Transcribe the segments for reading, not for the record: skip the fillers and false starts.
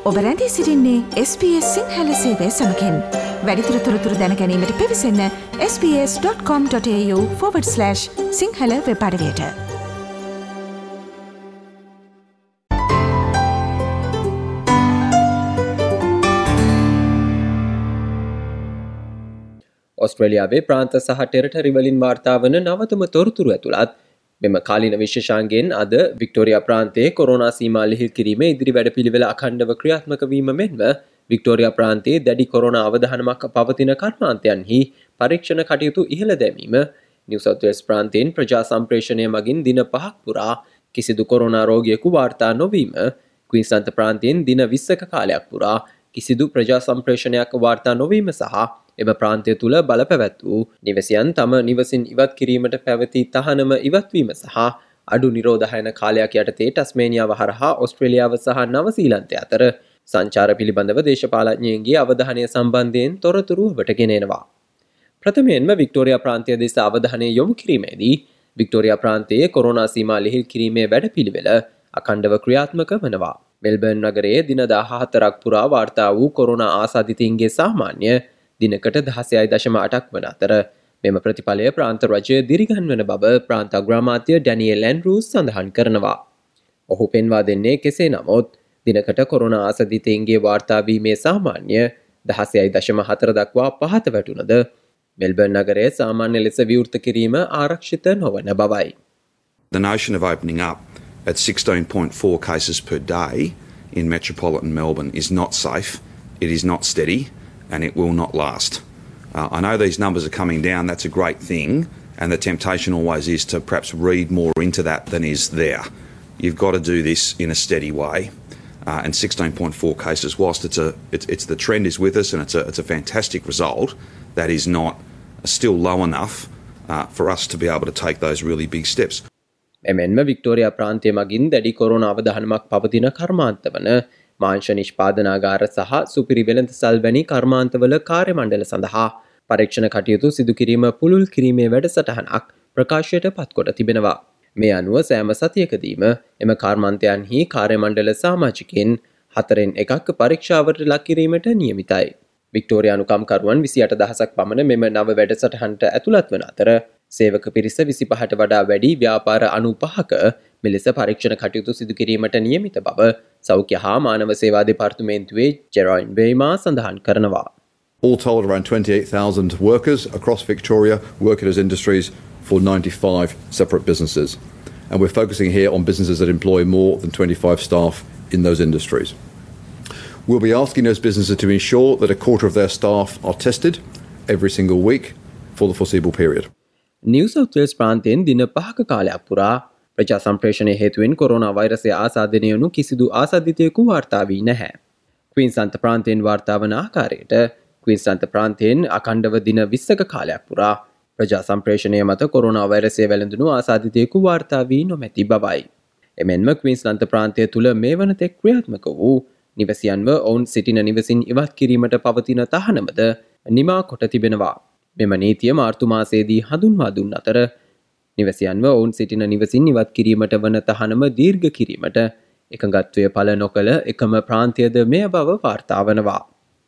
ඔබ රැඳී සිටින්නේ SBS සිංහල සේවය සමගින්. වැඩිදුර තොරතුරු දැන ගැනීමට පිවිසන්න sbs.com.au/සිංහල වෙබ් අඩවියට. ඔස්ට්‍රේලියාවේ ප්‍රාන්ත සහ ටෙරිටරි වලින් වාර්තා වන නවතම තොරතුරු ඇතුළත් මෙම කාලීන විශේෂාංගයෙන් අද වික්ටෝරියා ප්‍රාන්තයේ කොරෝනා සීමා ලිහිල් කිරීමේ ඉදිරි වැඩපිළිවෙල අඛණ්ඩව ක්‍රියාත්මක වීම මෙන්ම වික්ටෝරියා ප්‍රාන්තයේ දැඩි කොරෝනා අවධානමක් පවතින කර්මාන්තයන්හි පරීක්ෂණ කටයුතු ඉහළ දැමීම, නිව් සවුත් වේල්ස් ප්‍රාන්තයෙන් ප්‍රජා සම්ප්‍රේෂණය මගින් දින 5ක් පුරා කිසිදු කොරෝනා රෝගියෙකු වාර්තා නොවීම, ක්වීන්ස්ලන්ත ප්‍රාන්තයෙන් දින 20ක කාලයක් පුරා කිසිදු ප්‍රජා සම්ප්‍රේෂණයක් වාර්තා නොවීම සහ එම ප්‍රාන්තය තුළ බලපැවැත් වූ නිවසියන් තම නිවසින් ඉවත් කිරීමට පැවති තහනම ඉවත්වීම සහ අඩු නිරෝධායන කාලයක් යටතේ ටස්මේනියාව හරහා ඔස්ට්‍රේලියාව සහ නවසීලන්තය අතර සංචාර පිළිබඳව දේශපාලඥයන්ගේ අවධානය සම්බන්ධයෙන් තොරතුරු ඔබට ගෙනෙනවා. ප්‍රථමයෙන්ම වික්ටෝරියා ප්‍රාන්තය දෙස අවධානය යොමු කිරීමේදී වික්ටෝරියා ප්‍රාන්තයේ කොරෝනා සීමා ලිහිල් කිරීමේ වැඩපිළිවෙල අඛණ්ඩව ක්‍රියාත්මක වනවා. මෙල්බර්න් නගරයේ දින 14ක් පුරා වාර්තා වූ කොරෝනා ආසාදිතයින්ගේ සාමාන්‍ය දිනකට 16.8ක් වන අතර මෙම ප්‍රතිඵලය ප්‍රාන්ත රජය දිරිගන්වන බව ප්‍රාන්ත අග්‍රාමාත්‍ය ඩැනියෙල් ඇන්ඩ්‍රූස් සඳහන් කරනවා. ඔහු පෙන්වා දෙන්නේ කෙසේ නමුත් දිනකට කොරෝනා ආසාදිතයින්ගේ වාර්තා වීමේ සාමාන්‍ය 16.4 දක්වා පහත වැටුණද මෙල්බර්න් නගරයේ සාමාන්‍ය ලෙස විවෘත කිරීම ආරක්ෂිත නොවන බවයි. The notion of opening up at 16.4 cases per day in metropolitan Melbourne is not safe, it is not steady, and it will not last. I know these numbers are coming down, that's a great thing, and the temptation always is to perhaps read more into that than is there. You've got to do this in a steady way, and 16.4 cases, whilst it's the trend is with us and it's a fantastic result, that is not still low enough for us to be able to take those really big steps. එමෙන්ම Victoria ප්‍රාන්තය මගින් දැඩි corona අවධානමක් පවතින කර්මාන්තවන මාංශ නිෂ්පාදනාගාර සහ සුපිරි වෙළඳසල් වැනි කර්මාන්තවල කාර්ය මණ්ඩල සඳහා පරීක්ෂණ කටයුතු සිදු කිරීම පුළුල් කිරීමේ වැඩසටහනක් ප්‍රකාශයට පත්කොට තිබෙනවා. මේ අනුව සෑම සතියකදීම එම කර්මාන්තයන්හි කාර්ය මණ්ඩල සමාජිකයින් 4න් එකක් පරීක්ෂාවට ලක් කිරීමට නියමිතයි. වික්ටෝරියානු කම්කරුවන් 28000ක් පමණ මෙම නව වැඩසටහනට ඇතුළත් වන අතර සේවක පිරිස 25ට වඩා වැඩි ව්‍යාපාර 95ක මෙලෙස පරීක්ෂණ කටයුතු සිදු කිරීමට නියමිත බව සෞඛ්‍ය හා මානව සේවා දෙපාර්තමේන්තුවේ ජෙරොයින් බේමා සඳහන් කරනවා. All told, around 28,000 workers across Victoria work in those industries for 95 separate businesses. And we're focusing here on businesses that employ more than 25 staff in those industries. We'll be asking those businesses to ensure that a quarter of their staff are tested every single week for the foreseeable period. New South Wales ප්‍රාන්තයෙන් දින 5ක කාලයක් පුරා ප්‍රජා සම්ප්‍රේෂණය හේතුවෙන් corona වෛරසය ආසාදනය වුණු කිසිදු ආසාදිතයෙකු වාර්තා වී නැහැ. ක්වීන්ස්ලන්ත ප්‍රාන්තයෙන් වාර්තා වන ආකාරයට ක්වීන්ස්ලන්ත ප්‍රාන්තයෙන් අඛණ්ඩව දින 20ක කාලයක් පුරා ප්‍රජා සම්ප්‍රේෂණය මත කොරෝනා වෛරසය වැළඳුණු ආසාදිතයෙකු වාර්තා වී නොමැති බවයි. එමෙන්ම ක්වීන්ස්ලන්ත ප්‍රාන්තය තුළ මේ වනතෙක් ක්‍රියාත්මක වූ නිවසියන්ව ඔවුන් සිටින නිවසින් ඉවත් කිරීමට පවතින තහනමද නිමා කොට තිබෙනවා. මෙම නීතිය මාර්තු මාසයේදී හඳුන්වා දුන් අතර නිවසියන්ව ඔවුන් සිටින නිවසින් ඉවත් කිරීමට වන තහනම දීර්ඝ කිරීමට එකඟත්වය පළ නොකළ එකම ප්‍රාන්තයද මෙය බව වාර්තා වනවා.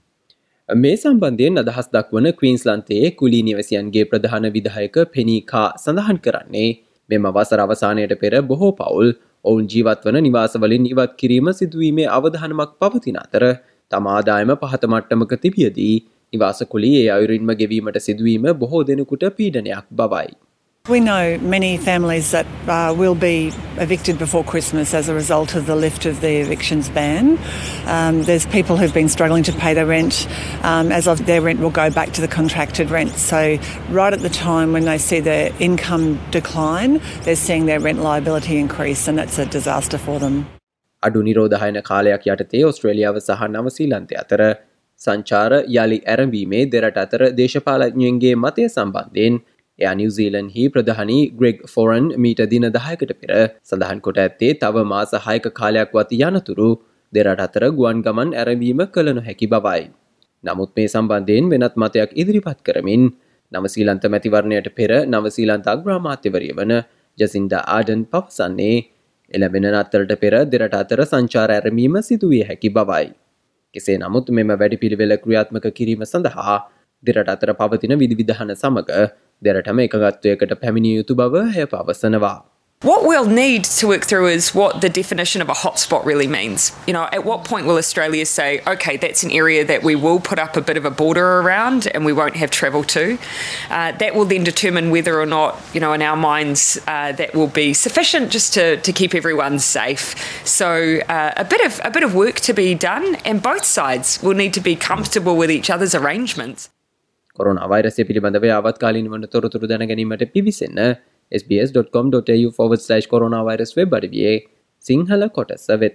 මේ සම්බන්ධයෙන් අදහස් දක්වන ක්වීන්ස්ලන්තයේ කුලී නිවසියන්ගේ ප්‍රධාන විධායක පෙනී කා සඳහන් කරන්නේ මෙම වසර අවසානයට පෙර බොහෝ පවුල් ඔවුන් ජීවත් වන නිවාසවලින් ඉවත් කිරීම සිදුවීමේ අවධානමක් පවතින අතර තම ආදායම පහත මට්ටමක තිබියදී නිවාස කුලී ඒ අයුරින්ම ගෙවීමට සිදුවීම බොහෝ දෙනෙකුට පීඩනයක් බවයි. We know many families that will be evicted before Christmas as a result of the lift of the evictions ban. There's people who've been struggling to pay their rent. As of their rent will go back to the contracted rent. So right at the time when they see their income decline, they're seeing their rent liability increase, and that's a disaster for them. අඩු නිරෝධායන කාලයක් යටතේ ඔස්ට්‍රේලියාව සහ නවසීලන්තය අතර සංචාර යළි ඇරඹීමේ දෙරට අතර දේශපාලඥයන්ගේ මතය සම්බන්ධයෙන් එයා නිව්සීලන්හි ප්‍රධානී ග්‍රෙග් ෆොරන් මීට දින 10කට පෙර සඳහන් කොට ඇත්තේ තව මාස 6ක කාලයක් වති යනතුරු දෙරට අතර ගුවන් ගමන් ඇරඹීම කළ නොහැකි බවයි. නමුත් මේ සම්බන්ධයෙන් වෙනත් මතයක් ඉදිරිපත් කරමින් නවසීලන්ත මැතිවරණයට පෙර නවසීලන්ත අග්‍රාමාත්‍යවරිය වන ජසින්ඩා ආඩන් පවසන්නේ එළඹෙන නත්තරට පෙර දෙරට අතර සංචාර ඇරඹීම සිදුවිය හැකි බවයි. කෙසේ නමුත් මෙම වැඩපිළිවෙල ක්‍රියාත්මක කිරීම සඳහා දෙරට අතර පවතින විධිවිධාන සමග දෙරටම එකගත්වයකට පැමිණිය යුතු බව එය පවසනවා. What we'll need to work through is what the definition of a hotspot really means. You know, at what point will Australia say, okay, that's an area that we will put up a bit of a border around and we won't have travel to? That will then determine whether or not, you know, in our minds, that will be sufficient just to keep everyone safe. So a bit of work to be done, and both sides will need to be comfortable with each other's arrangements. Corona වෛරසය පිළිබඳව යාවත්කාලීන වන තොරතුරු දැන ගැනීමට පිවිසෙන්න sbs.com.au/coronavirus web අඩවියේ සිංහල කොටස වෙත.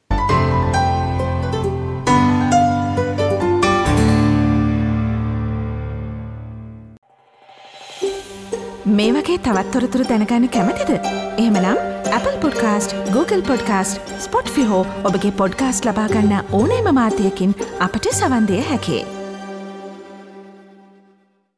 මේ වගේ තවත් තොරතුරු දැනගන්න කැමතිද? එහෙමනම් Apple Podcast, Google Podcast, Spotify හෝ ඔබගේ පොඩ්කාස්ට් ලබා ගන්න ඕනෑම මාධ්‍යයකින් අපට සවන් දෙන්න හැකියි.